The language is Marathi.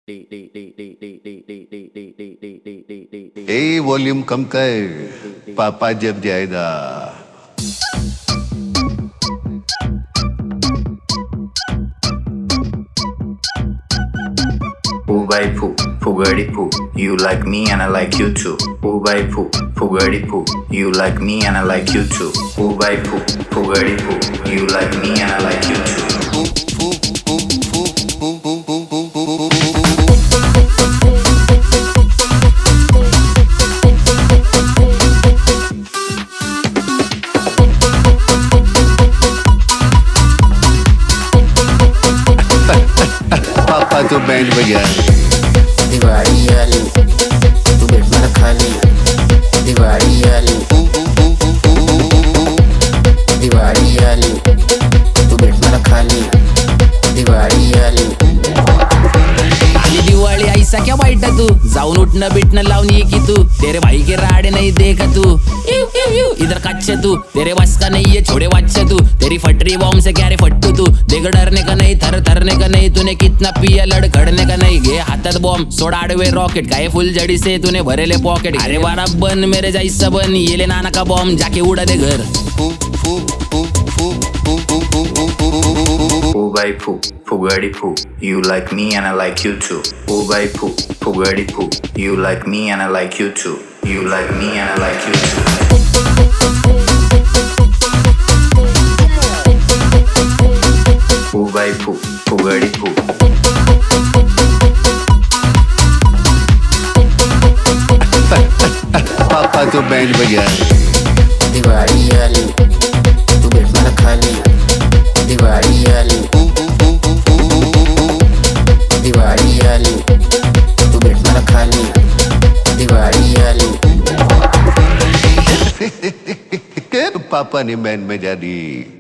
ए वॉल्यूम कम कर, पापा जब जाएगा. Poo by poo, poogadi poo. You like me and I like you too. Poo by poo, poogadi poo. You like me and I like you too. Poo by poo, poogadi poo. You like me and I like you too. पापा तो बैंड बजा. दिवाळी आली तू भेट मला खाली. दिवाळी आली दिवाळी आली तू भेट मला खाली. दिवाळी आली आली दिवाळी ऐसा क्या वाईट तू जाऊन उठणं बिटणं लावून ये की तू. तेरे भाई के राडे नहीं देखा तू. इधर कच्चे तू तेरे बस का नहीं ये छोड़े बच्चे तू. तेरी फटरी बॉम्ब से क्या रे फट्टू तू. देख डरने का नहीं थर थरने का नहीं. तूने कितना पिया लड़खड़ने का नहीं. घे हातात बॉम्ब सोड आडवे रॉकेट. काय फुल जड़ी से तूने भरेले पॉकेट. अरे बारा बन मेरे जैसा बन. ये ले नाना का बॉम्ब जाके उड़ा दे घर. Poo by poo, poogadi poo. You like me and I like you too. Poo by poo, poogadi poo. You like me and I like you too. You like me and I like you too. Poo by poo, poogadi poo. पापा तो बैंड बजा. दिवाळी आली तू भेट मला खाली. दिवाळी आली दिवाळी आली तू भेट मला खाली. दिवाळी आली पापा ने बैंड में जा दी.